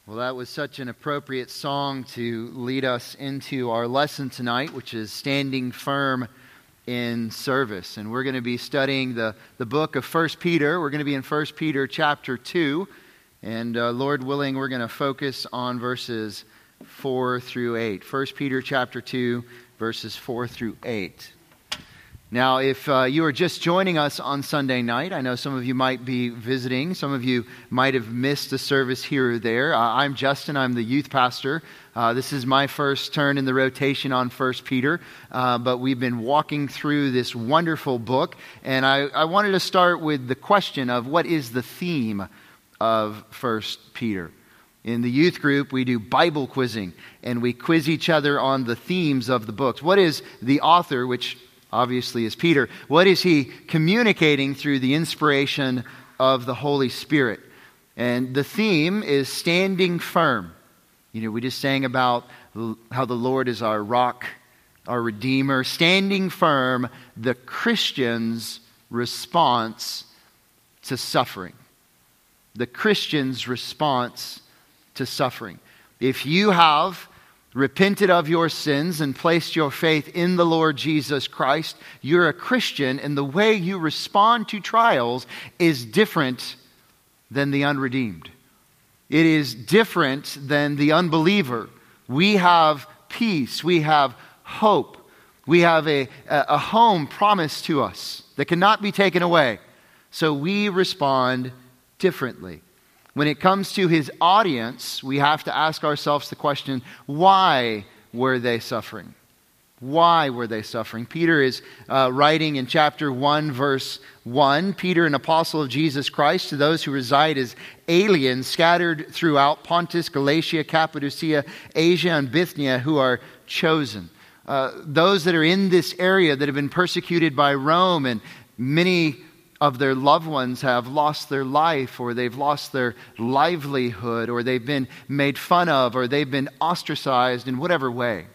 Well, that was such an appropriate song to lead us into our lesson tonight, which is Standing Firm in Service. And we're going to be studying the book of 1 Peter. We're going to be in 1 Peter chapter 2. And Lord willing, we're going to focus on verses 4 through 8. 1 Peter chapter 2, verses 4 through 8. Now, if you are just joining us on Sunday night, I know some of you might be visiting. Some of you might have missed the service here or there. I'm Justin. I'm the youth pastor. This is my first turn in the rotation on 1 Peter, but we've been walking through this wonderful book, and I wanted to start with the question of what is the theme of 1 Peter. In the youth group, we do Bible quizzing, and we quiz each other on the themes of the books. What is the author, which obviously is Peter, what is he communicating through the inspiration of the Holy Spirit? And the theme is standing firm. You know, we just sang about how the Lord is our rock, our Redeemer. Standing firm, the Christian's response to suffering. The Christian's response to suffering. If you have repented of your sins and placed your faith in the Lord Jesus Christ, you're a Christian, and the way you respond to trials is different than the unredeemed. It is different than the unbeliever. We have peace. We have hope. We have a home promised to us that cannot be taken away. So we respond differently. When it comes to his audience, we have to ask ourselves the question, why were they suffering? Why were they suffering? Peter is writing in chapter 1, verse 1, Peter, an apostle of Jesus Christ, to those who reside as aliens scattered throughout Pontus, Galatia, Cappadocia, Asia, and Bithynia, who are chosen. Those that are in this area that have been persecuted by Rome, and many of their loved ones have lost their life, or they've lost their livelihood, or they've been made fun of, or they've been ostracized in whatever way.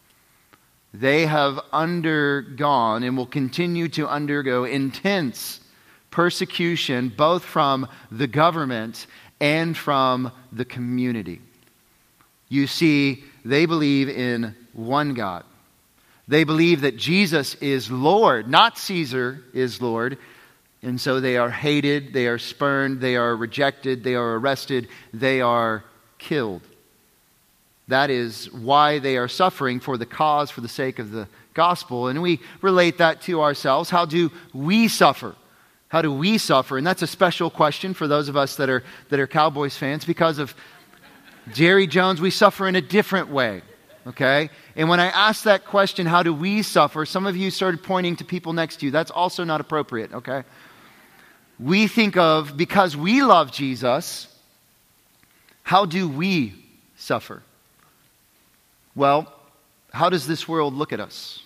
They have undergone and will continue to undergo intense persecution, both from the government and from the community. You see, they believe in one God. They believe that Jesus is Lord, not Caesar is Lord. And so they are hated, they are spurned, they are rejected, they are arrested, they are killed. That is why they are suffering for the cause, for the sake of the gospel. And we relate that to ourselves. How do we suffer? How do we suffer? And that's a special question for those of us that are Cowboys fans. Because of Jerry Jones, we suffer in a different way. Okay? And when I asked that question, how do we suffer? Some of you started pointing to people next to you. That's also not appropriate, okay? We think of, because we love Jesus, how do we suffer? Well, how does this world look at us?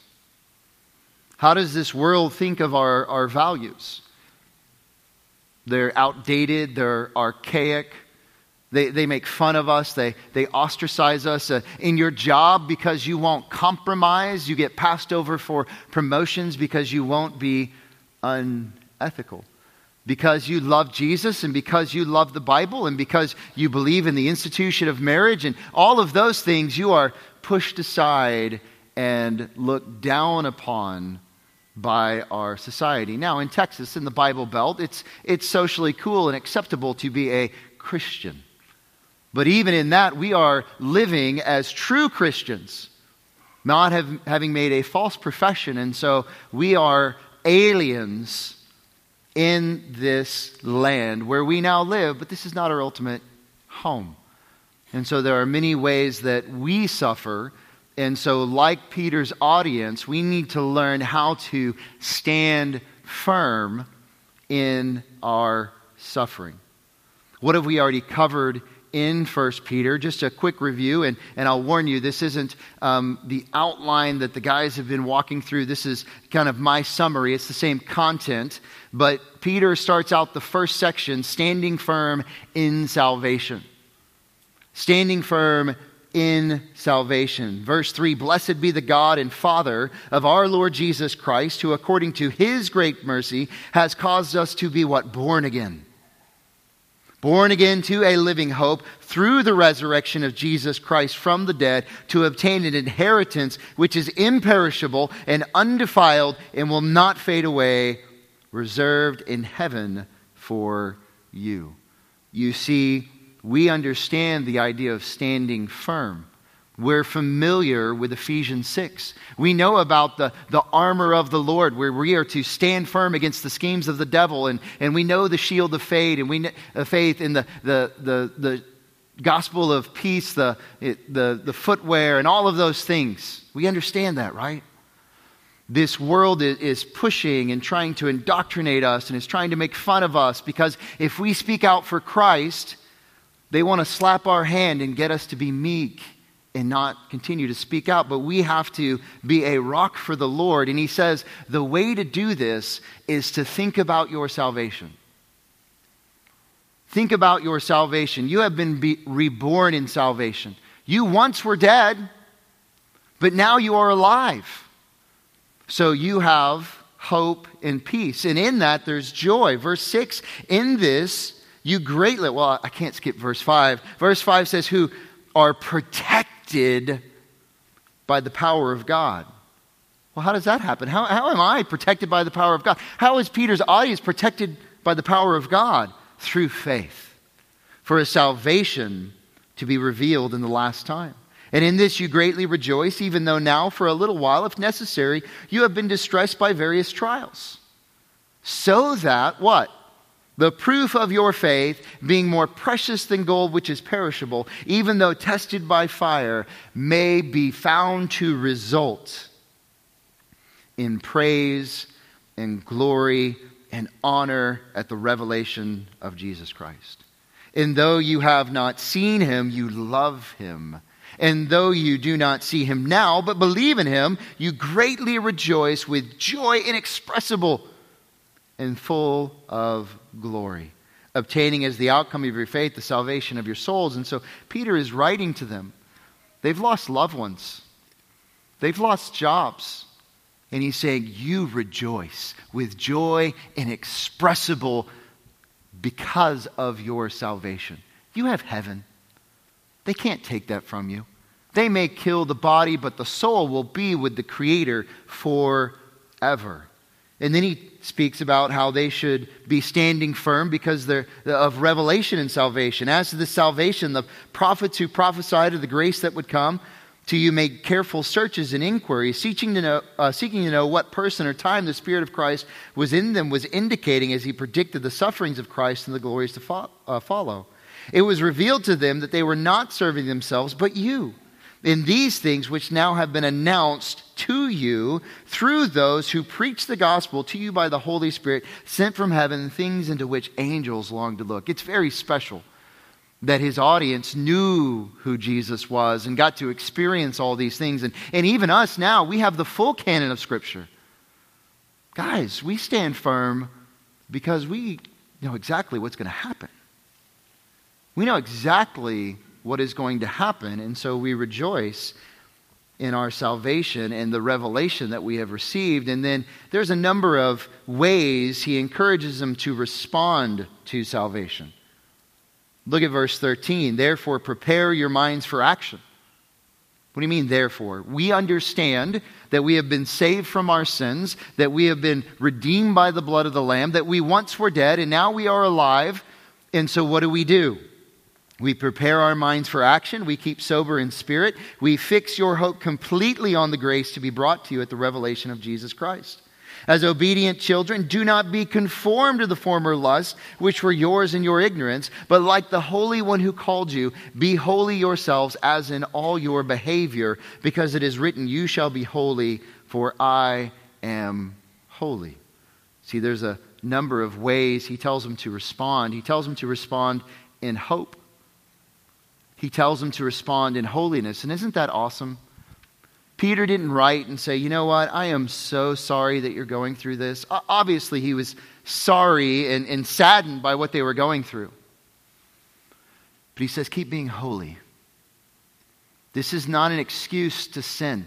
How does this world think of our values? They're outdated, they're archaic. They make fun of us. They ostracize us. In your job, because you won't compromise, you get passed over for promotions because you won't be unethical. Because you love Jesus, and because you love the Bible, and because you believe in the institution of marriage, and all of those things, you are pushed aside and looked down upon by our society. Now, in Texas, in the Bible Belt, it's socially cool and acceptable to be a Christian. But even in that, we are living as true Christians, not having made a false profession. And so we are aliens in this land where we now live, but this is not our ultimate home. And so there are many ways that we suffer. And so like Peter's audience, we need to learn how to stand firm in our suffering. What have we already covered in 1 Peter? Just a quick review, and I'll warn you, this isn't the outline that the guys have been walking through. This is kind of my summary. It's the same content, but Peter starts out the first section, standing firm in salvation. Standing firm in salvation. Verse 3, "Blessed be the God and Father of our Lord Jesus Christ, who according to His great mercy has caused us to be" what? Born again. born again to a living hope through the resurrection of Jesus Christ from the dead, to obtain an inheritance which is imperishable and undefiled and will not fade away, reserved in heaven for you. You see, we understand the idea of standing firm. We're familiar with Ephesians 6. We know about the armor of the Lord, where we are to stand firm against the schemes of the devil, and we know the shield of faith, and we know faith in the gospel of peace, the footwear, and all of those things. We understand that, right? This world is pushing and trying to indoctrinate us and is trying to make fun of us, because if we speak out for Christ, they want to slap our hand and get us to be meek and not continue to speak out. But we have to be a rock for the Lord. And he says the way to do this is to think about your salvation. Think about your salvation. You have been reborn in salvation. You once were dead, but now you are alive. So you have hope and peace. And in that there's joy. Verse 6, in this you greatly, well, I can't skip verse 5. Verse 5 says, who are protected by the power of God. Well, how does that happen? How am I protected by the power of God? How is Peter's audience protected by the power of God? Through faith, for a salvation to be revealed in the last time. And in this you greatly rejoice, even though now for a little while, if necessary, you have been distressed by various trials. So that, what? The proof of your faith, being more precious than gold which is perishable, even though tested by fire, may be found to result in praise and glory and honor at the revelation of Jesus Christ. And though you have not seen him, you love him. And though you do not see him now, but believe in him, you greatly rejoice with joy inexpressible and full of glory, obtaining as the outcome of your faith the salvation of your souls. And so Peter is writing to them. They've lost loved ones. They've lost jobs. And he's saying, you rejoice with joy inexpressible because of your salvation. You have heaven. They can't take that from you. They may kill the body, but the soul will be with the Creator forever. And then he speaks about how they should be standing firm because of revelation and salvation. As to the salvation, the prophets who prophesied of the grace that would come to you made careful searches and inquiries, seeking to know what person or time the Spirit of Christ was in them, was indicating as he predicted the sufferings of Christ and the glories to follow. It was revealed to them that they were not serving themselves, but you, in these things which now have been announced to you through those who preach the gospel to you by the Holy Spirit sent from heaven, things into which angels long to look. It's very special that his audience knew who Jesus was and got to experience all these things. And even us now, we have the full canon of Scripture. Guys, we stand firm because we know exactly what's going to happen. We know exactly what is going to happen, and so we rejoice in our salvation and the revelation that we have received. And then there's a number of ways he encourages them to respond to salvation. Look at verse 13. Therefore, prepare your minds for action. What do you mean, therefore? We understand that we have been saved from our sins, that we have been redeemed by the blood of the Lamb, that we once were dead, and now we are alive. And so what do? We prepare our minds for action. We keep sober in spirit. We fix your hope completely on the grace to be brought to you at the revelation of Jesus Christ. As obedient children, do not be conformed to the former lusts which were yours in your ignorance, but like the Holy One who called you, be holy yourselves as in all your behavior, because it is written, you shall be holy, for I am holy. See, there's a number of ways he tells them to respond. He tells them to respond in hope. He tells them to respond in holiness. And isn't that awesome? Peter didn't write and say, you know what, I am so sorry that you're going through this. Obviously, he was sorry and saddened by what they were going through. But he says, keep being holy. This is not an excuse to sin.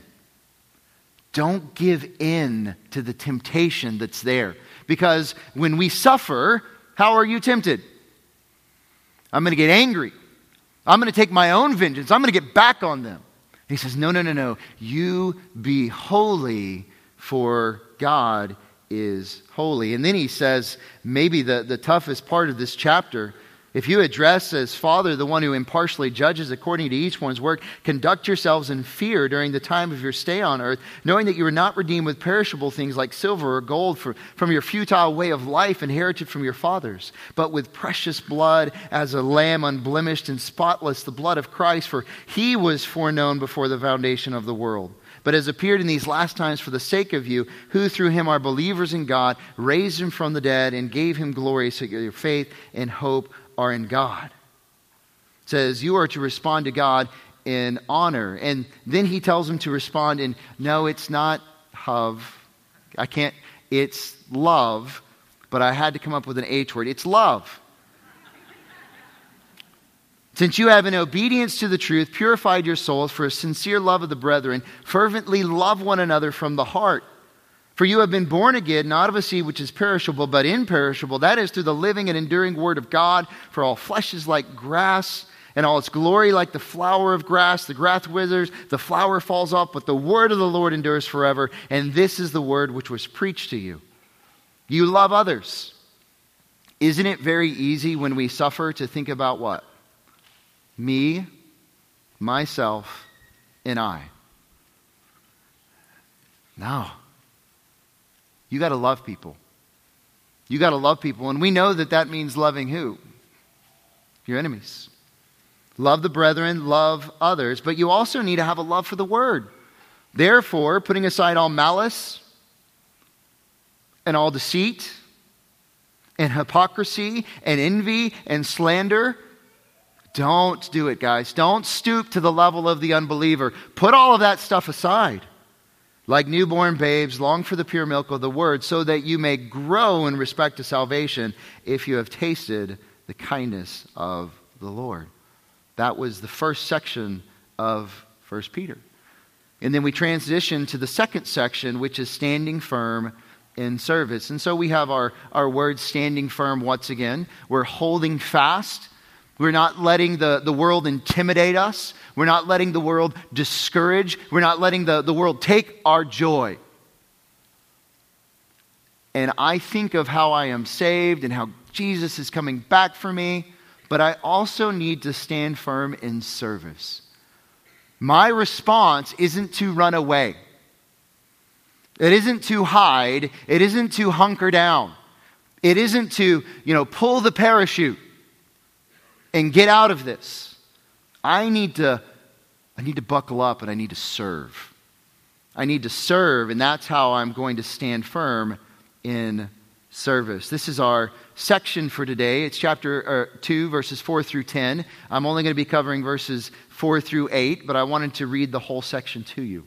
Don't give in to the temptation that's there. Because when we suffer, how are you tempted? I'm going to get angry. I'm going to take my own vengeance. I'm going to get back on them. And he says, no. You be holy, for God is holy. And then he says, maybe the toughest part of this chapter, if you address as Father the one who impartially judges according to each one's work, conduct yourselves in fear during the time of your stay on earth, knowing that you are not redeemed with perishable things like silver or gold from your futile way of life inherited from your fathers, but with precious blood as a lamb unblemished and spotless, the blood of Christ, for he was foreknown before the foundation of the world, but has appeared in these last times for the sake of you, who through him are believers in God, raised him from the dead, and gave him glory, so that your faith and hope are in God. It says you are to respond to God in honor. And then he tells them to respond in, no, it's not it's love, but I had to come up with an H word. It's love. Since you have in obedience to the truth purified your souls for a sincere love of the brethren, fervently love one another from the heart. For you have been born again, not of a seed which is perishable, but imperishable. That is through the living and enduring word of God. For all flesh is like grass, and all its glory like the flower of grass. The grass withers, the flower falls off, but the word of the Lord endures forever. And this is the word which was preached to you. You love others. Isn't it very easy when we suffer to think about what? Me, myself, and I. No. You got to love people. You got to love people. And we know that means loving who? Your enemies. Love the brethren, love others. But you also need to have a love for the word. Therefore, putting aside all malice and all deceit and hypocrisy and envy and slander, don't do it, guys. Don't stoop to the level of the unbeliever. Put all of that stuff aside. Like newborn babes, long for the pure milk of the word, so that you may grow in respect to salvation if you have tasted the kindness of the Lord. That was the first section of 1 Peter. And then we transition to the second section, which is standing firm in service. And so we have our word standing firm once again. We're holding fast. We're not letting the world intimidate us. We're not letting the world discourage. We're not letting the world take our joy. And I think of how I am saved and how Jesus is coming back for me, but I also need to stand firm in service. My response isn't to run away. It isn't to hide. It isn't to hunker down. It isn't to, pull the parachute and get out of this. I need to buckle up and I need to serve. I need to serve, and that's how I'm going to stand firm in service. This is our section for today. It's chapter 2, verses 4 through 10. I'm only going to be covering verses 4 through 8, but I wanted to read the whole section to you.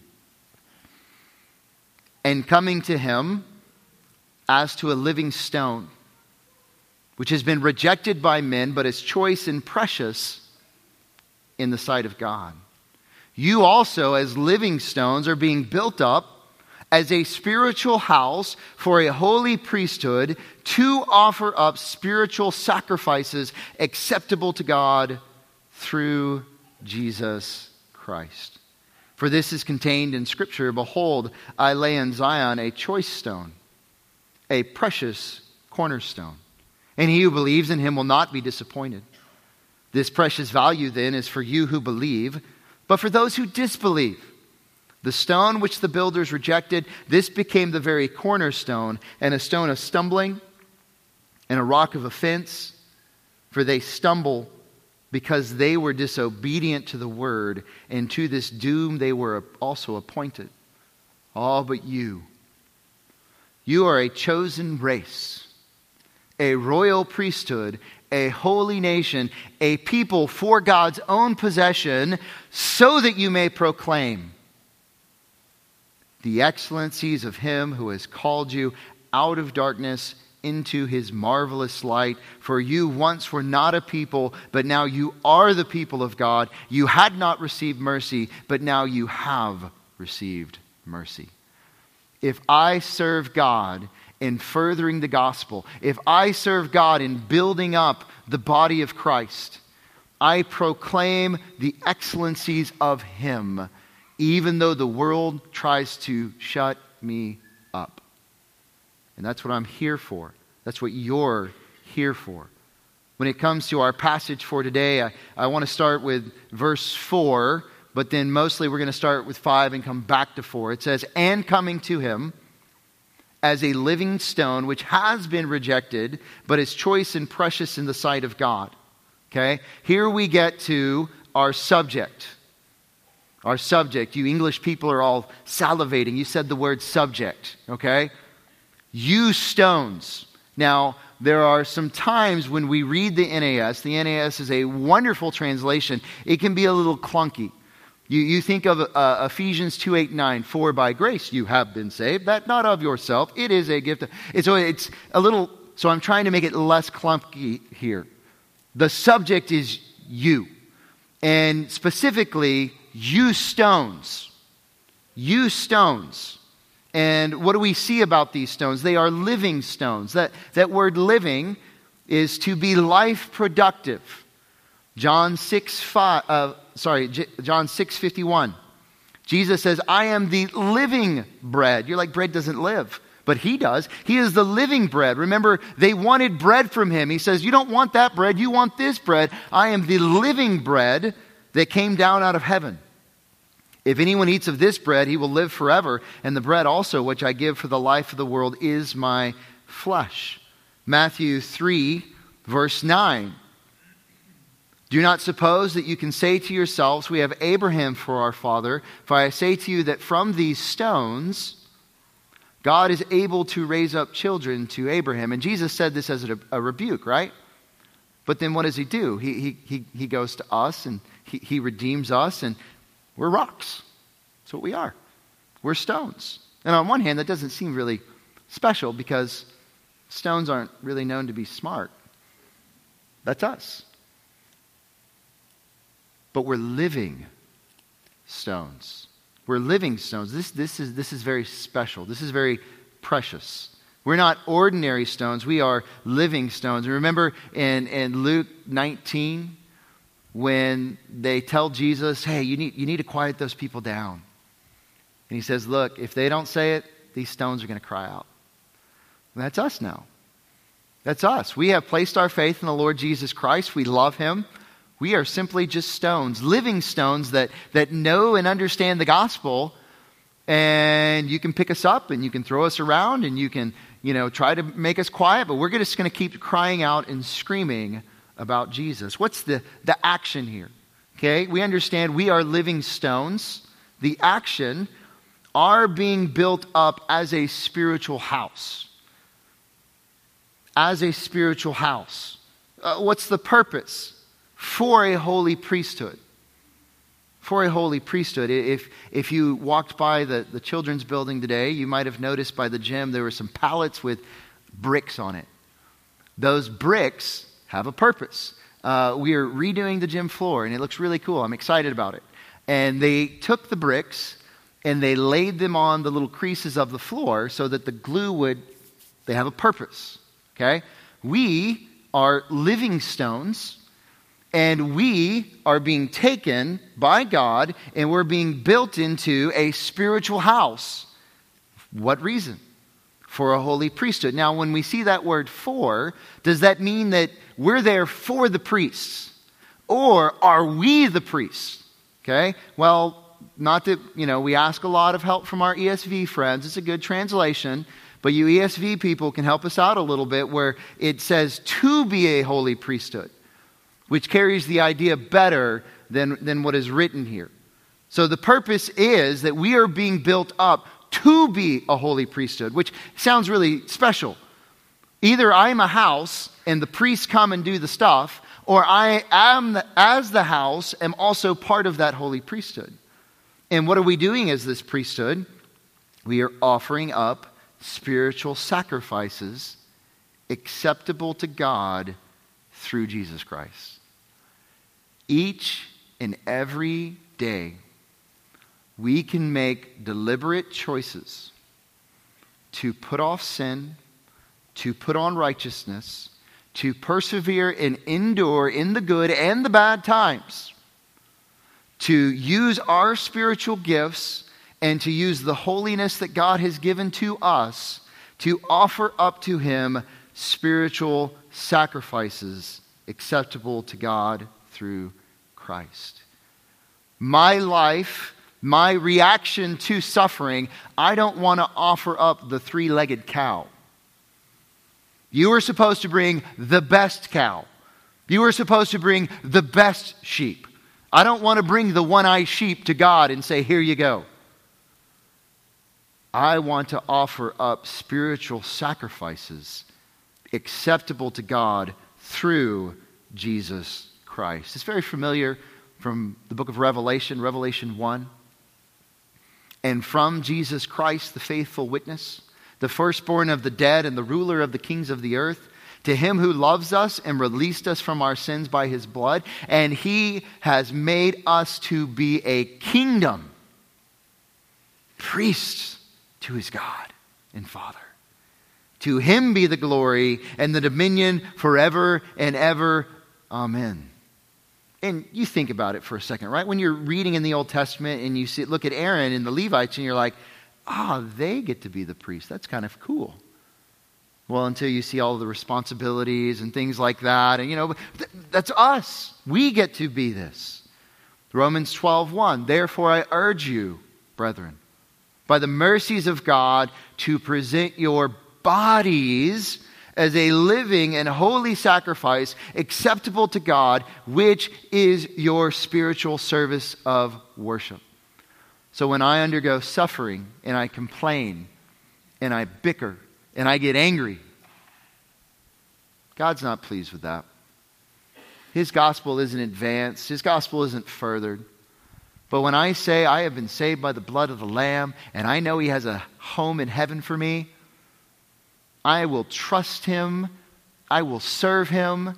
And coming to him as to a living stone, which has been rejected by men, but is choice and precious in the sight of God. You also, as living stones, are being built up as a spiritual house for a holy priesthood to offer up spiritual sacrifices acceptable to God through Jesus Christ. For this is contained in Scripture, behold, I lay in Zion a choice stone, a precious cornerstone. And he who believes in him will not be disappointed. This precious value then is for you who believe, but for those who disbelieve. The stone which the builders rejected, this became the very cornerstone, and a stone of stumbling and a rock of offense. For they stumble because they were disobedient to the word, and to this doom they were also appointed. All but you. You are a chosen race, a royal priesthood, a holy nation, a people for God's own possession, so that you may proclaim the excellencies of him who has called you out of darkness into his marvelous light. For you once were not a people, but now you are the people of God. You had not received mercy, but now you have received mercy. If I serve God in furthering the gospel, if I serve God in building up the body of Christ, I proclaim the excellencies of Him, even though the world tries to shut me up. And that's what I'm here for. That's what you're here for. When it comes to our passage for today, I want to start with verse 4, but then mostly we're going to start with 5 and come back to 4. It says, "And coming to Him as a living stone, which has been rejected, but is choice and precious in the sight of God." Okay? Here we get to our subject. Our subject. You English people are all salivating. You said the word subject. Okay? You stones. Now, there are some times when we read the NAS. The NAS is a wonderful translation. It can be a little clunky. You think of Ephesians 2:8-9, "For by grace you have been saved, that not of yourself, it is a gift." So it's a little, so I'm trying to make it less clunky here. The subject is you. And specifically, you stones. You stones. And what do we see about these stones? They are living stones. That word living is to be life productive. John 6:51. Jesus says, "I am the living bread." You're like, bread doesn't live. But He does. He is the living bread. Remember, they wanted bread from Him. He says, "You don't want that bread. You want this bread. I am the living bread that came down out of heaven. If anyone eats of this bread, he will live forever. And the bread also, which I give for the life of the world, is my flesh." Matthew 3, verse 9. "Do not suppose that you can say to yourselves, 'We have Abraham for our father.' For I say to you that from these stones, God is able to raise up children to Abraham." And Jesus said this as a rebuke, right? But then what does He do? He goes to us and he redeems us, and we're rocks. That's what we are. We're stones. And on one hand, that doesn't seem really special because stones aren't really known to be smart. That's us. But we're living stones. We're living stones. This is very special. This is very precious. We're not ordinary stones. We are living stones. Remember in Luke 19, when they tell Jesus, "Hey, you need to quiet those people down." And He says, "Look, if they don't say it, these stones are going to cry out." And that's us now. That's us. We have placed our faith in the Lord Jesus Christ. We love Him. We are simply just stones, living stones that know and understand the gospel. And you can pick us up and you can throw us around and you can, try to make us quiet, but we're just going to keep crying out and screaming about Jesus. What's the action here? Okay, we understand we are living stones. The action are being built up as a spiritual house. As a spiritual house. What's the purpose? For a holy priesthood. For a holy priesthood. If you walked by the children's building today, you might have noticed by the gym there were some pallets with bricks on it. Those bricks have a purpose. We are redoing the gym floor, and it looks really cool. I'm excited about it. And they took the bricks, and they laid them on the little creases of the floor so that the glue they have a purpose. Okay? We are living stones, and we are being taken by God, and we're being built into a spiritual house. What reason? For a holy priesthood. Now, when we see that word "for," does that mean that we're there for the priests? Or are we the priests? Okay? Well, not that, we ask a lot of help from our ESV friends. It's a good translation. But you ESV people can help us out a little bit where it says to be a holy priesthood, which carries the idea better than what is written here. So the purpose is that we are being built up to be a holy priesthood, which sounds really special. Either I'm a house and the priests come and do the stuff, or I am, as the house, am also part of that holy priesthood. And what are we doing as this priesthood? We are offering up spiritual sacrifices acceptable to God through Jesus Christ. Each and every day, we can make deliberate choices to put off sin to put on righteousness, to persevere and endure in the good and the bad times, to use our spiritual gifts and to use the holiness that God has given to us to offer up to Him spiritual sacrifices acceptable to God through Christ. My life, my reaction to suffering, I don't want to offer up the three-legged cow. You are supposed to bring the best cow. You are supposed to bring the best sheep. I don't want to bring the one-eyed sheep to God and say, here you go. I want to offer up spiritual sacrifices acceptable to God through Jesus Christ. It's very familiar from the book of Revelation, Revelation 1. And from Jesus Christ, the faithful witness, the firstborn of the dead and the ruler of the kings of the earth, to Him who loves us and released us from our sins by His blood, and He has made us to be a kingdom, priests to His God and Father. To Him be the glory and the dominion forever and ever. Amen. And you think about it for a second, right? When you're reading in the Old Testament and you look at Aaron and the Levites and you're like, they get to be the priest. That's kind of cool. Well, until you see all the responsibilities and things like that. And, that's us. We get to be this. Romans 12:1. Therefore, I urge you, brethren, by the mercies of God, to present your bodies as a living and holy sacrifice acceptable to God, which is your spiritual service of worship. So when I undergo suffering and I complain and I bicker and I get angry, God's not pleased with that. His gospel isn't advanced. His gospel isn't furthered. But when I say I have been saved by the blood of the Lamb and I know He has a home in heaven for me, I will trust Him. I will serve Him.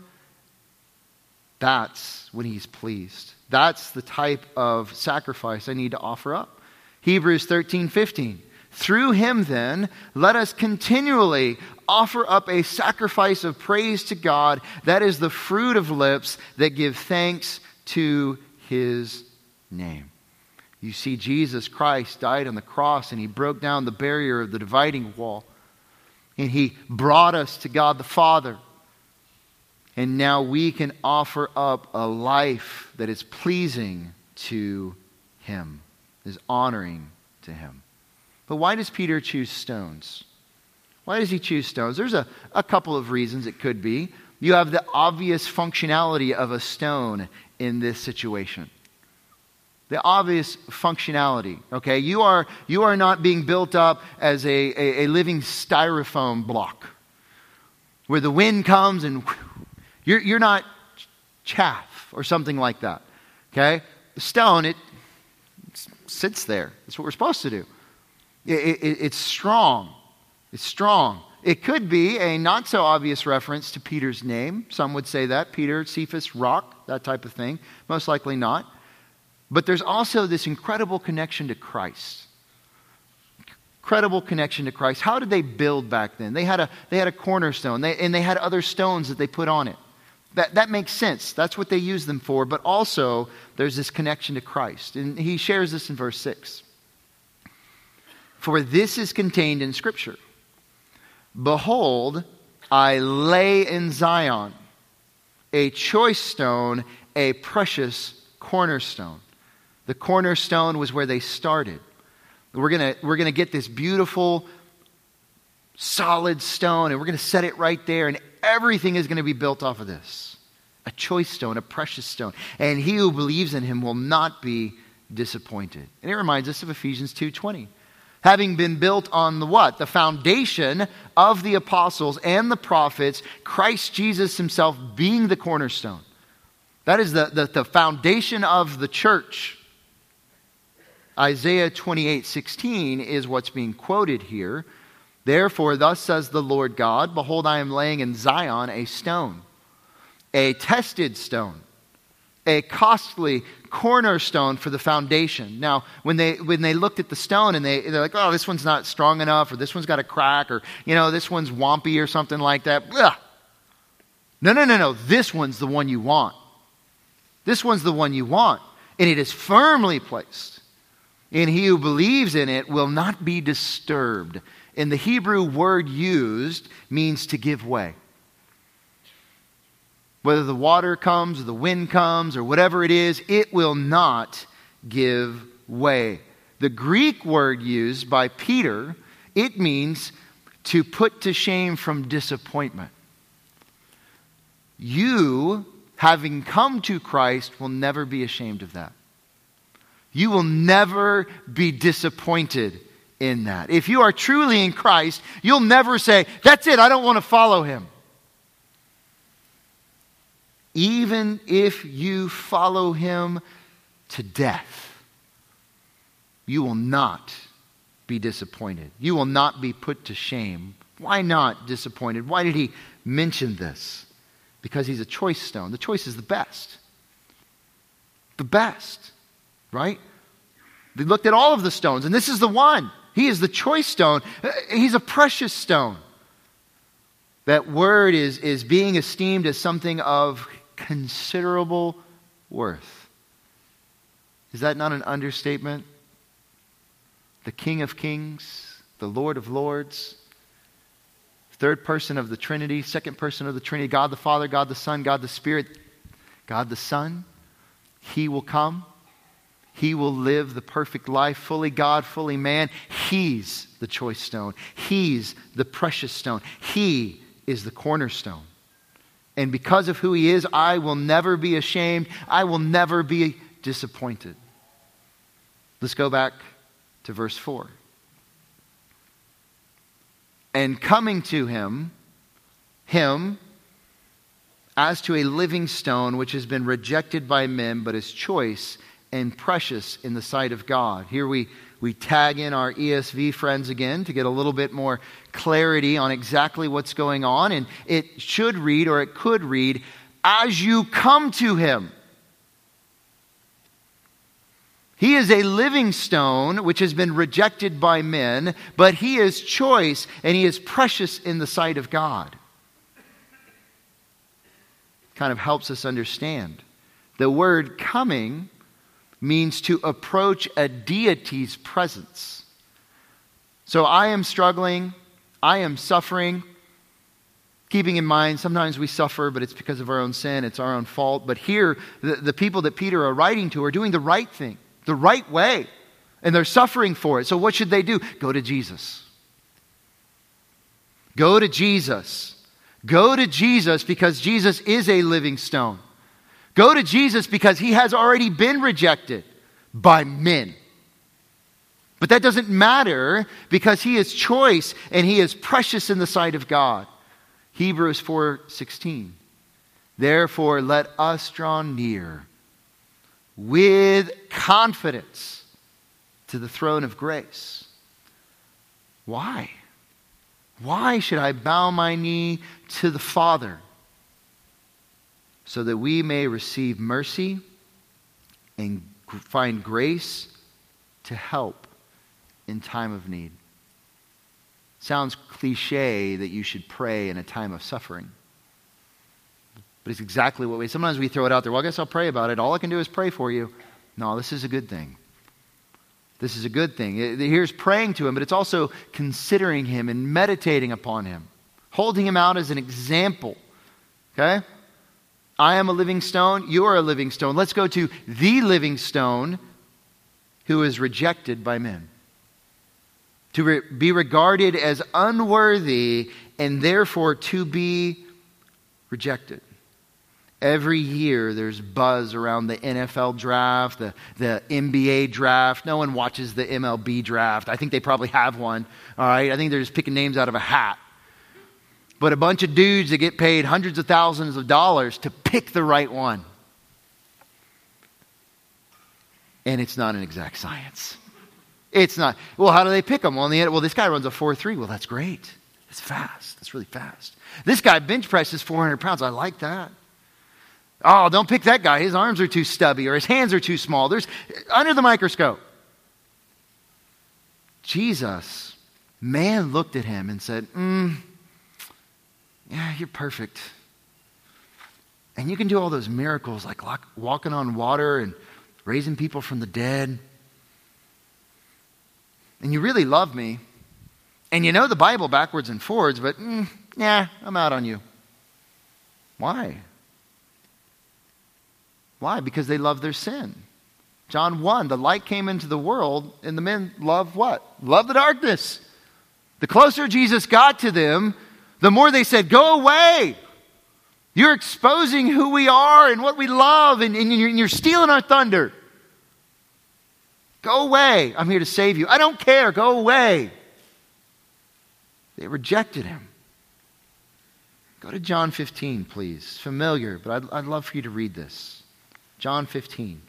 That's when He's pleased. That's the type of sacrifice I need to offer up. Hebrews 13:15. Through Him then, let us continually offer up a sacrifice of praise to God. That is the fruit of lips that give thanks to His name. You see, Jesus Christ died on the cross and He broke down the barrier of the dividing wall. And He brought us to God the Father. And now we can offer up a life that is pleasing to Him, is honoring to Him. But why does Peter choose stones? Why does he choose stones? There's a couple of reasons it could be. You have the obvious functionality of a stone in this situation. The obvious functionality, okay? You are not being built up as a living styrofoam block where the wind comes and you're not chaff or something like that, okay? The stone, it sits there. That's what we're supposed to do. It's strong. It's strong. It could be a not so obvious reference to Peter's name. Some would say that. Peter, Cephas, rock, that type of thing. Most likely not. But there's also this incredible connection to Christ. Incredible connection to Christ. How did they build back then? They had a cornerstone, and they had other stones that they put on it. That makes sense. That's what they used them for. But also, there's this connection to Christ. And he shares this in verse 6. For this is contained in Scripture. Behold, I lay in Zion a choice stone, a precious cornerstone. The cornerstone was where they started. We're gonna get this beautiful, solid stone, and we're gonna set it right there, and everything is gonna be built off of this. A choice stone, a precious stone. And he who believes in Him will not be disappointed. And it reminds us of Ephesians 2:20. Having been built on the what? The foundation of the apostles and the prophets, Christ Jesus Himself being the cornerstone. That is the foundation of the church. Isaiah 28:16 is what's being quoted here. Therefore, thus says the Lord God, behold, I am laying in Zion a stone, a tested stone, a costly cornerstone for the foundation. Now, when they looked at the stone and they're like, oh, this one's not strong enough, or this one's got a crack, or, this one's wompy or something like that. Ugh. No. This one's the one you want. This one's the one you want. And it is firmly placed. And he who believes in it will not be disturbed. And the Hebrew word used means to give way. Whether the water comes or the wind comes or whatever it is, it will not give way. The Greek word used by Peter, it means to put to shame from disappointment. You, having come to Christ, will never be ashamed of that. You will never be disappointed in that. If you are truly in Christ, you'll never say, that's it, I don't want to follow him. Even if you follow him to death, you will not be disappointed. You will not be put to shame. Why not disappointed? Why did he mention this? Because he's a choice stone. The choice is the best. The best, right? They looked at all of the stones, and this is the one. He is the choice stone. He's a precious stone. That word is being esteemed as something of considerable worth. Is that not an understatement? The King of Kings, the Lord of Lords, third person of the Trinity, second person of the Trinity, God the Father, God the Son, God the Spirit, God the Son. He will come. He will live the perfect life, fully God, fully man. He's the choice stone. He's the precious stone. He is the cornerstone. And because of who he is, I will never be ashamed. I will never be disappointed. Let's go back to verse 4. And coming to him as to a living stone which has been rejected by men, but is choice and precious in the sight of God. Here we tag in our ESV friends again to get a little bit more clarity on exactly what's going on. And it should read, or it could read, as you come to him. He is a living stone which has been rejected by men, but he is choice and he is precious in the sight of God. Kind of helps us understand. The word coming means to approach a deity's presence. So I am struggling, I am suffering, keeping in mind sometimes we suffer, but it's because of our own sin, it's our own fault. But here, the people that Peter are writing to are doing the right thing, the right way, and they're suffering for it. So what should they do? Go to Jesus. Go to Jesus. Go to Jesus because Jesus is a living stone. Go to Jesus because he has already been rejected by men. But that doesn't matter because he is choice and he is precious in the sight of God. Hebrews 4:16. Therefore, let us draw near with confidence to the throne of grace. Why? Why should I bow my knee to the Father? So that we may receive mercy and find grace to help in time of need. Sounds cliche that you should pray in a time of suffering. But it's exactly what sometimes we throw it out there. Well, I guess I'll pray about it. All I can do is pray for you. No, this is a good thing. This is a good thing. Here's praying to him, but it's also considering him and meditating upon him. Holding him out as an example. Okay? I am a living stone. You are a living stone. Let's go to the living stone who is rejected by men. To be regarded as unworthy and therefore to be rejected. Every year there's buzz around the NFL draft, the NBA draft. No one watches the MLB draft. I think they probably have one. All right, I think they're just picking names out of a hat. But a bunch of dudes that get paid hundreds of thousands of dollars to pick the right one. And it's not an exact science. It's not. Well, how do they pick them? Well, in the end, this guy runs a 4.3. Well, that's great. That's fast. That's really fast. This guy bench presses 400 pounds. I like that. Oh, don't pick that guy. His arms are too stubby or his hands are too small. There's under the microscope. Jesus, man looked at him and said, yeah, you're perfect. And you can do all those miracles like walking on water and raising people from the dead. And you really love me. And you know the Bible backwards and forwards, but yeah, I'm out on you. Why? Why? Because they love their sin. John 1, the light came into the world, and the men loved what? Loved the darkness. The closer Jesus got to them, the more they said, go away. You're exposing who we are and what we love, and you're stealing our thunder. Go away. I'm here to save you. I don't care. Go away. They rejected him. Go to John 15, please. Familiar, but I'd love for you to read this. John 15.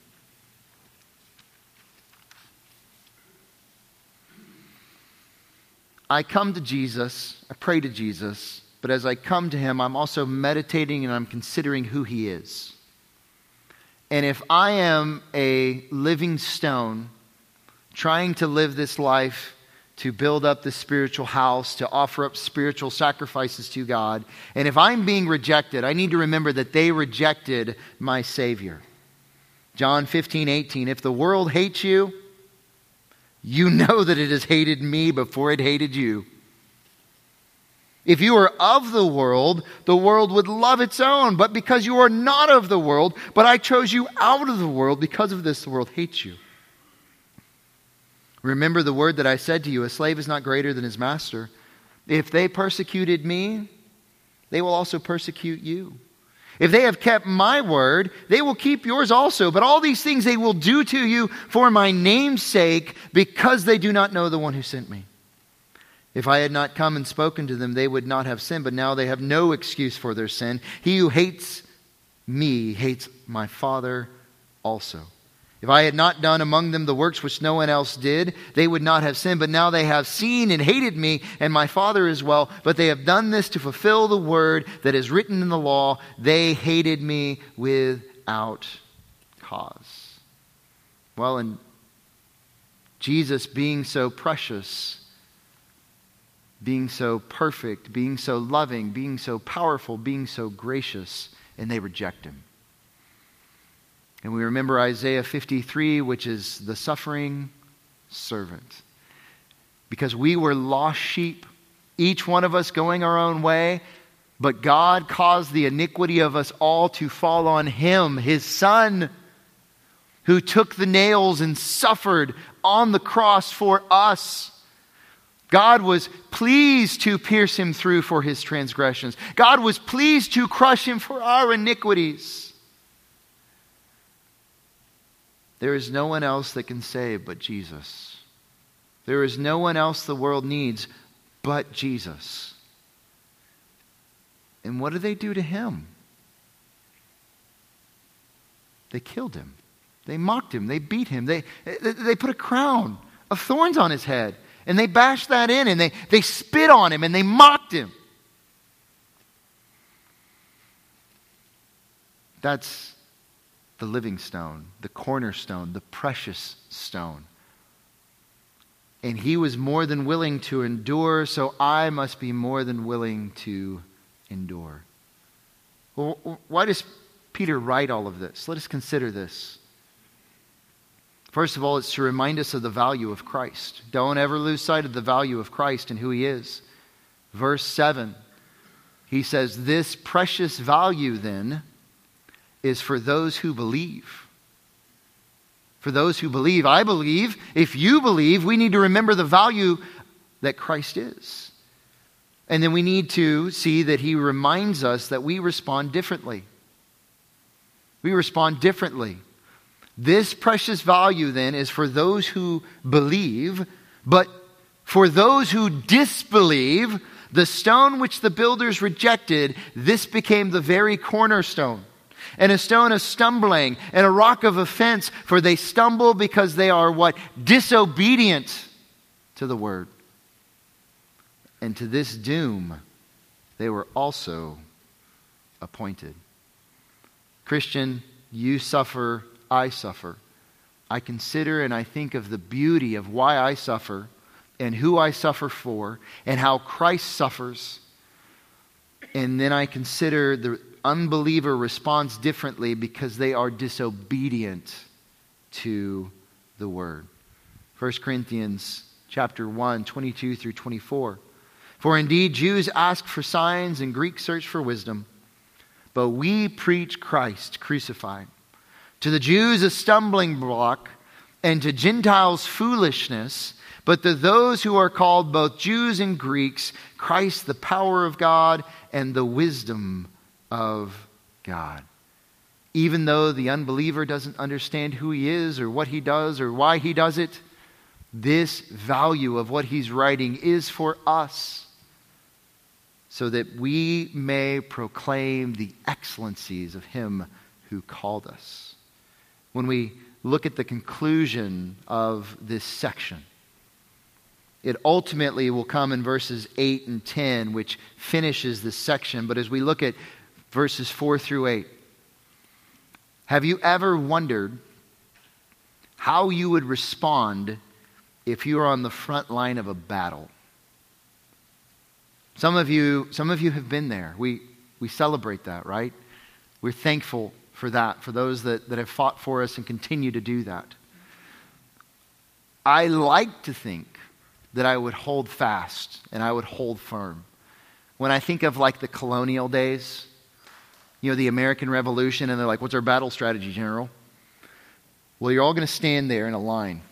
I come to Jesus, I pray to Jesus, but as I come to him, I'm also meditating and I'm considering who he is. And if I am a living stone trying to live this life to build up the spiritual house, to offer up spiritual sacrifices to God, and if I'm being rejected, I need to remember that they rejected my Savior. John 15:18, if the world hates you, you know that it has hated me before it hated you. If you were of the world would love its own. But because you are not of the world, but I chose you out of the world, because of this the world hates you. Remember the word that I said to you, a slave is not greater than his master. If they persecuted me, they will also persecute you. If they have kept my word, they will keep yours also. But all these things they will do to you for my name's sake, because they do not know the one who sent me. If I had not come and spoken to them, they would not have sinned, but now they have no excuse for their sin. He who hates me hates my Father also. If I had not done among them the works which no one else did, they would not have sinned. But now they have seen and hated me and my Father as well. But they have done this to fulfill the word that is written in the law. They hated me without cause. Well, and Jesus being so precious, being so perfect, being so loving, being so powerful, being so gracious, and they reject him. And we remember Isaiah 53, which is the suffering servant. Because we were lost sheep, each one of us going our own way, but God caused the iniquity of us all to fall on him, his Son, who took the nails and suffered on the cross for us. God was pleased to pierce him through for his transgressions. God was pleased to crush him for our iniquities. There is no one else that can save but Jesus. There is no one else the world needs but Jesus. And what did they do to him? They killed him. They mocked him. They beat him. They put a crown of thorns on his head. And they bashed that in, and they spit on him, and they mocked him. That's the living stone, the cornerstone, the precious stone. And he was more than willing to endure, so I must be more than willing to endure. Well, why does Peter write all of this? Let us consider this. First of all, it's to remind us of the value of Christ. Don't ever lose sight of the value of Christ and who he is. Verse 7, he says, this precious value then is for those who believe. For those who believe. I believe. If you believe, we need to remember the value that Christ is. And then we need to see that he reminds us that we respond differently. We respond differently. This precious value then is for those who believe, but for those who disbelieve, the stone which the builders rejected, this became the very cornerstone. And a stone of stumbling, and a rock of offense, for they stumble because they are what? Disobedient to the word. And to this doom they were also appointed. Christian, you suffer, I suffer. I consider and I think of the beauty of why I suffer and who I suffer for and how Christ suffers. And then I consider the unbeliever responds differently because they are disobedient to the word. 1 Corinthians chapter 1, 22 through 24. For indeed Jews ask for signs and Greeks search for wisdom, but we preach Christ crucified. To the Jews a stumbling block, and to Gentiles foolishness, but to those who are called both Jews and Greeks, Christ the power of God and the wisdom of God. Even though the unbeliever doesn't understand who he is or what he does or why he does it, this value of what he's writing is for us so that we may proclaim the excellencies of him who called us. When we look at the conclusion of this section, it ultimately will come in verses 8 and 10, which finishes this section. But as we look at verses 4 through 8, have you ever wondered how you would respond if you were on the front line of a battle? Some of you have been there. We celebrate that, right? We're thankful for that, for those that have fought for us and continue to do that. I like to think that I would hold fast and I would hold firm. When I think of like the colonial days, the American Revolution, and they're like, what's our battle strategy, General? Well, you're all going to stand there in a line.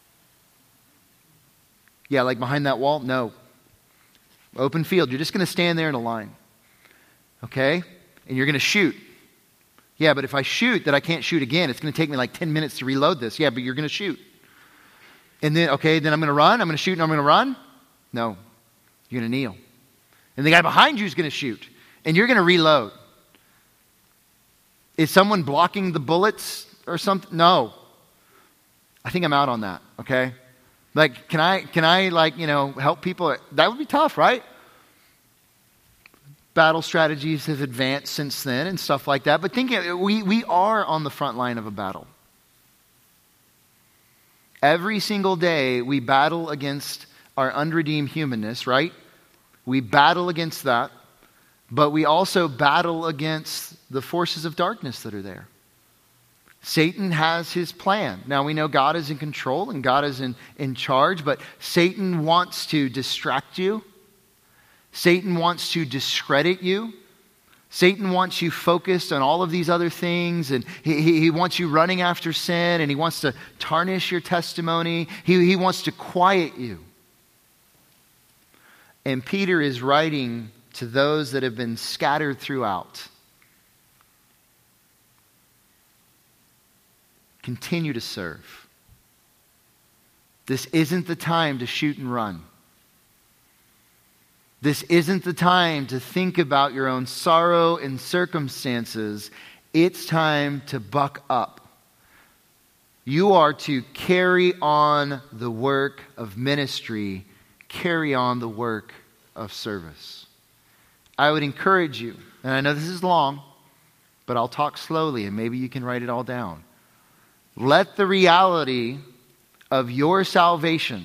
Yeah, like behind that wall? No. Open field. You're just going to stand there in a line. Okay? And you're going to shoot. Yeah, but if I shoot, then I can't shoot again. It's going to take me like 10 minutes to reload this. Yeah, but you're going to shoot. And then, okay, then I'm going to run. I'm going to shoot and I'm going to run. No. You're going to kneel. And the guy behind you is going to shoot. And you're going to reload. Is someone blocking the bullets or something? No. I think I'm out on that, okay? Like, can I like, help people? That would be tough, right? Battle strategies have advanced since then and stuff like that. But think, we are on the front line of a battle. Every single day we battle against our unredeemed humanness, right? We battle against that. But we also battle against the forces of darkness that are there. Satan has his plan. Now we know God is in control and God is in charge, but Satan wants to distract you. Satan wants to discredit you. Satan wants you focused on all of these other things, and he wants you running after sin, and he wants to tarnish your testimony. He wants to quiet you. And Peter is writing to those that have been scattered throughout. Continue to serve. This isn't the time to shoot and run. This isn't the time to think about your own sorrow and circumstances. It's time to buck up. You are to carry on the work of ministry, carry on the work of service. I would encourage you, and I know this is long, but I'll talk slowly and maybe you can write it all down. Let the reality of your salvation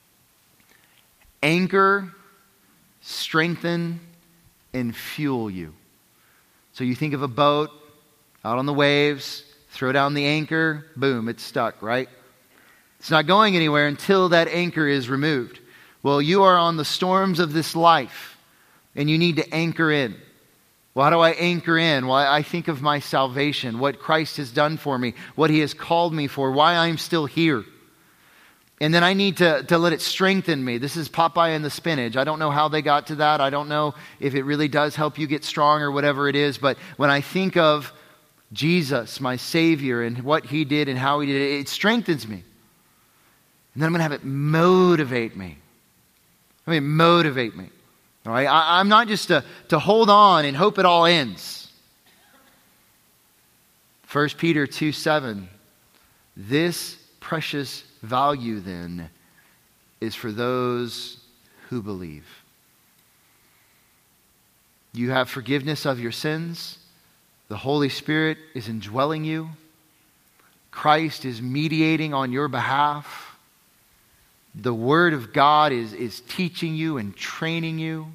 anchor, strengthen, and fuel you. So you think of a boat out on the waves, throw down the anchor, boom, it's stuck, right? It's not going anywhere until that anchor is removed. Well, you are on the storms of this life, and you need to anchor in. Well, how do I anchor in? Well, I think of my salvation, what Christ has done for me, what He has called me for, why I'm still here. And then I need to let it strengthen me. This is Popeye and the spinach. I don't know how they got to that. I don't know if it really does help you get strong or whatever it is. But when I think of Jesus, my Savior, and what He did and how He did it, it strengthens me. And then I'm going to have it motivate me. Motivate me. All right? I'm not just to hold on and hope it all ends. 1 Peter 2:7. This precious value then is for those who believe. You have forgiveness of your sins. The Holy Spirit is indwelling you. Christ is mediating on your behalf. The Word of God is teaching you and training you.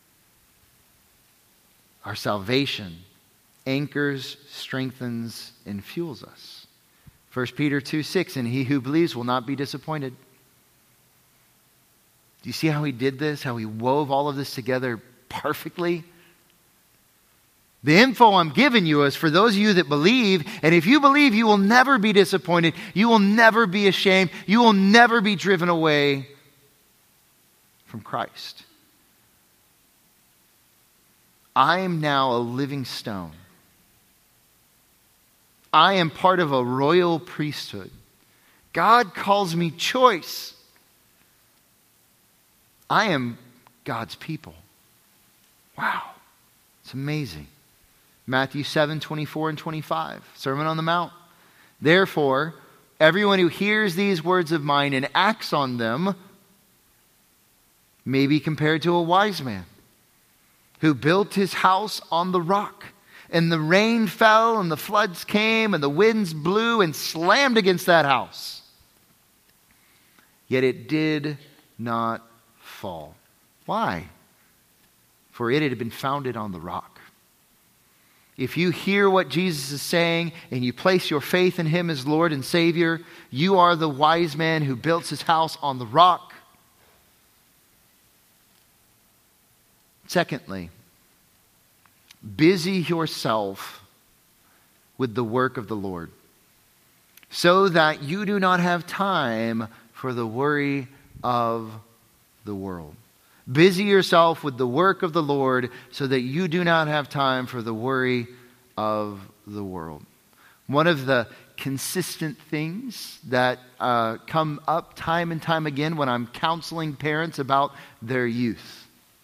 Our salvation anchors, strengthens, and fuels us. 1 Peter 2:6, and he who believes will not be disappointed. Do you see how he did this? How he wove all of this together perfectly? The info I'm giving you is for those of you that believe, and if you believe, you will never be disappointed. You will never be ashamed. You will never be driven away from Christ. I am now a living stone. I am part of a royal priesthood. God calls me choice. I am God's people. Wow. It's amazing. Matthew 7:24 and 25. Sermon on the Mount. Therefore, everyone who hears these words of mine and acts on them may be compared to a wise man who built his house on the rock. And the rain fell, and the floods came, and the winds blew and slammed against that house. Yet it did not fall. Why? For it had been founded on the rock. If you hear what Jesus is saying, and you place your faith in Him as Lord and Savior, you are the wise man who built his house on the rock. Secondly, busy yourself with the work of the Lord, so that you do not have time for the worry of the world. Busy yourself with the work of the Lord, so that you do not have time for the worry of the world. One of the consistent things that come up time and time again when I'm counseling parents about their youth.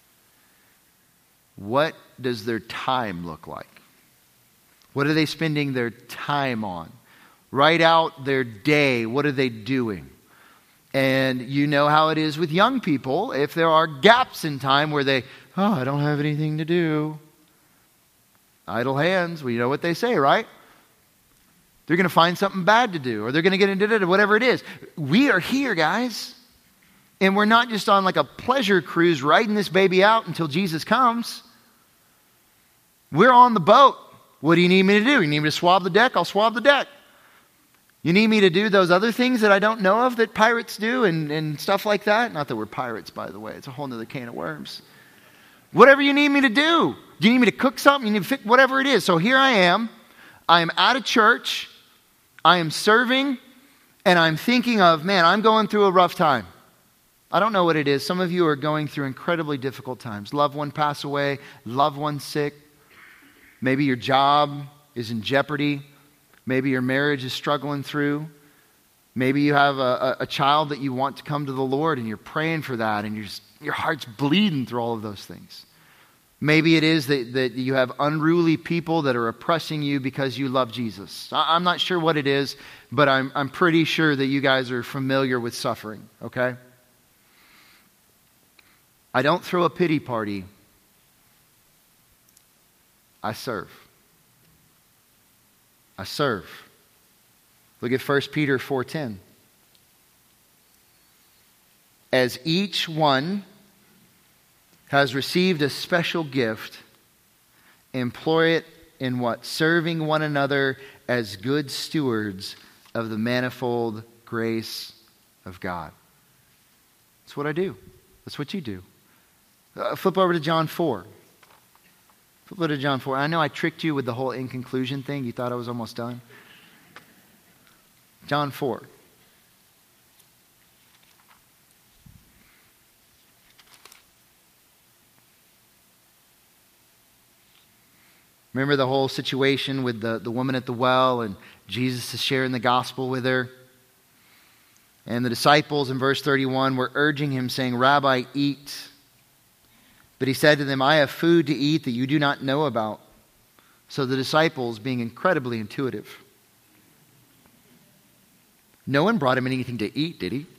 What does their time look like? What are they spending their time on? Write out their day. What are they doing? And you know how it is with young people. If there are gaps in time where I don't have anything to do. Idle hands. Well, you know what they say, right? They're going to find something bad to do, or they're going to get into whatever it is. We are here, guys. And we're not just on like a pleasure cruise riding this baby out until Jesus comes. We're on the boat. What do you need me to do? You need me to swab the deck? I'll swab the deck. You need me to do those other things that I don't know of that pirates do and stuff like that? Not that we're pirates, by the way. It's a whole nother can of worms. Whatever you need me to do. Do you need me to cook something? You need to fix whatever it is. So here I am. I am at a church. I am serving. And I'm thinking of, man, I'm going through a rough time. I don't know what it is. Some of you are going through incredibly difficult times. Loved one pass away. Loved one sick. Maybe your job is in jeopardy. Maybe your marriage is struggling through. Maybe you have a child that you want to come to the Lord and you're praying for that and your heart's bleeding through all of those things. Maybe it is that you have unruly people that are oppressing you because you love Jesus. I'm not sure what it is, but I'm pretty sure that you guys are familiar with suffering, okay? I don't throw a pity party. I serve. I serve. Look at 1 Peter 4:10. As each one has received a special gift, employ it in what? Serving one another as good stewards of the manifold grace of God. That's what I do. That's what you do. Flip over to John 4. Flip over to John 4. I know I tricked you with the whole in conclusion thing. You thought I was almost done. John 4. Remember the whole situation with the woman at the well, and Jesus is sharing the gospel with her. And the disciples in verse 31 were urging him, saying, "Rabbi, eat." But he said to them, "I have food to eat that you do not know about." So the disciples, being incredibly intuitive, no one brought him anything to eat, did he?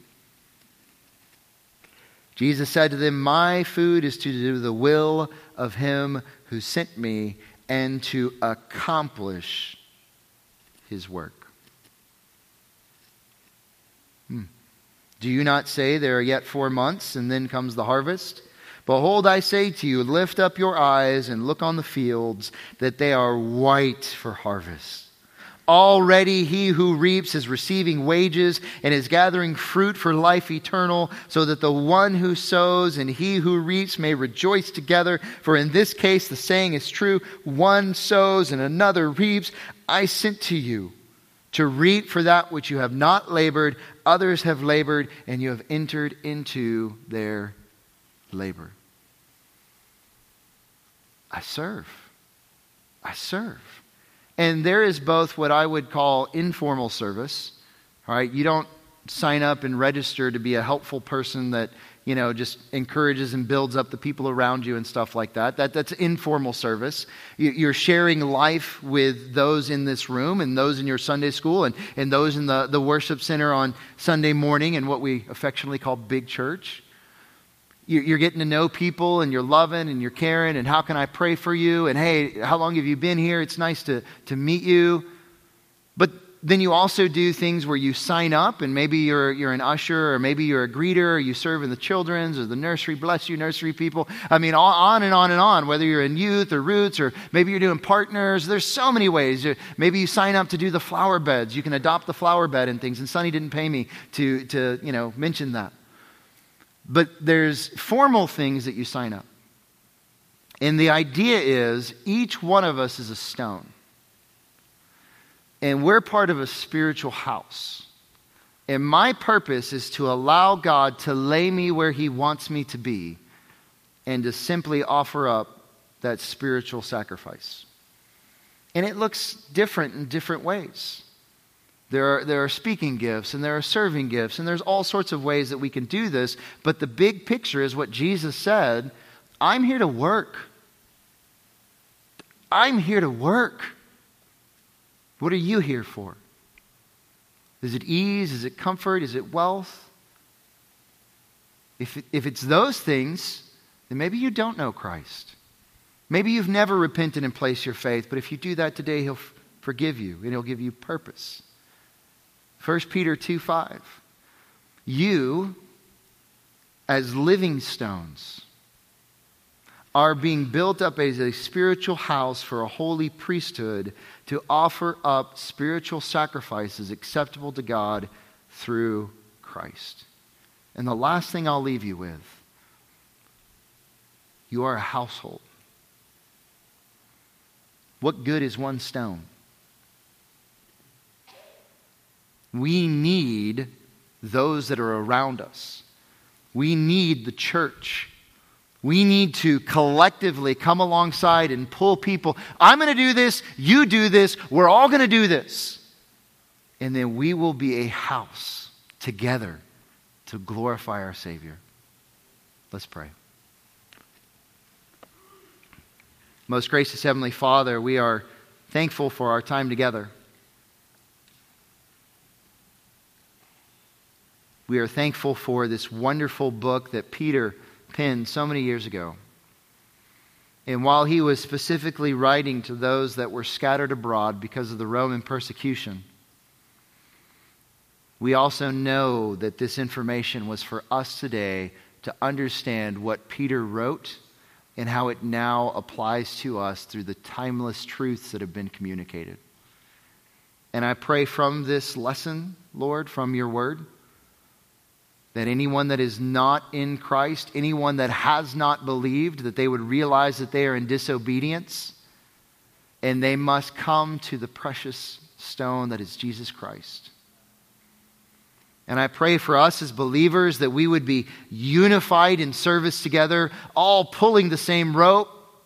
Jesus said to them, "My food is to do the will of him who sent me and to accomplish his work. Do you not say, there are yet 4 months, and then comes the harvest? Behold, I say to you, lift up your eyes and look on the fields, that they are white for harvest. Already he who reaps is receiving wages and is gathering fruit for life eternal, so that the one who sows and he who reaps may rejoice together. For in this case the saying is true, one sows and another reaps. I sent to you to reap for that which you have not labored. Others have labored, and you have entered into their labor. I serve. And there is both what I would call informal service. All right, you don't sign up and register to be a helpful person that, just encourages and builds up the people around you and stuff like that. That's informal service. You're sharing life with those in this room and those in your Sunday school and those in the worship center on Sunday morning and what we affectionately call big church. You're getting to know people and you're loving and you're caring and how can I pray for you? And hey, how long have you been here? It's nice to meet you. But then you also do things where you sign up and maybe you're an usher or maybe you're a greeter or you serve in the children's or the nursery. Bless you, nursery people. I mean, on and on and on, whether you're in youth or roots or maybe you're doing partners. There's so many ways. Maybe you sign up to do the flower beds. You can adopt the flower bed and things. And Sonny didn't pay me to mention that. But there's formal things that you sign up. And the idea is each one of us is a stone. And we're part of a spiritual house. And my purpose is to allow God to lay me where He wants me to be and to simply offer up that spiritual sacrifice. And it looks different in different ways. There are speaking gifts and there are serving gifts and there's all sorts of ways that we can do this. But the big picture is what Jesus said, I'm here to work. I'm here to work. What are you here for? Is it ease? Is it comfort? Is it wealth? If it's those things, then maybe you don't know Christ. Maybe you've never repented and placed your faith, but if you do that today, He'll forgive you and He'll give you purpose. 1 Peter 2:5. You, as living stones, are being built up as a spiritual house for a holy priesthood to offer up spiritual sacrifices acceptable to God through Christ. And the last thing I'll leave you with, you are a household. What good is one stone? We need those that are around us. We need the church. We need to collectively come alongside and pull people. I'm going to do this. You do this. We're all going to do this. And then we will be a house together to glorify our Savior. Let's pray. Most gracious Heavenly Father, we are thankful for our time together. We are thankful for this wonderful book that Peter penned so many years ago. And while he was specifically writing to those that were scattered abroad because of the Roman persecution, we also know that this information was for us today to understand what Peter wrote and how it now applies to us through the timeless truths that have been communicated. And I pray from this lesson, Lord, from your word, that anyone that is not in Christ, anyone that has not believed, that they would realize that they are in disobedience and they must come to the precious stone that is Jesus Christ. And I pray for us as believers that we would be unified in service together, all pulling the same rope,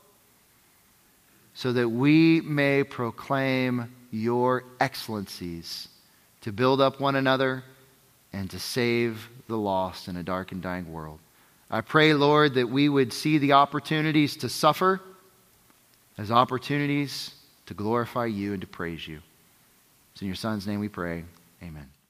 so that we may proclaim your excellencies to build up one another and to save the lost in a dark and dying world. I pray, Lord, that we would see the opportunities to suffer as opportunities to glorify you and to praise you. It's in your Son's name we pray. Amen.